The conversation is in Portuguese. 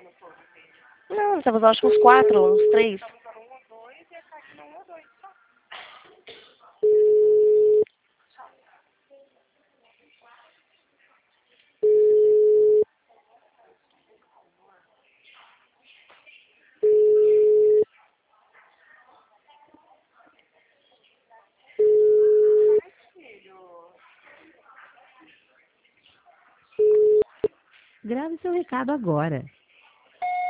Não, estamos acho que uns 4, uns 3. Grave seu recado agora.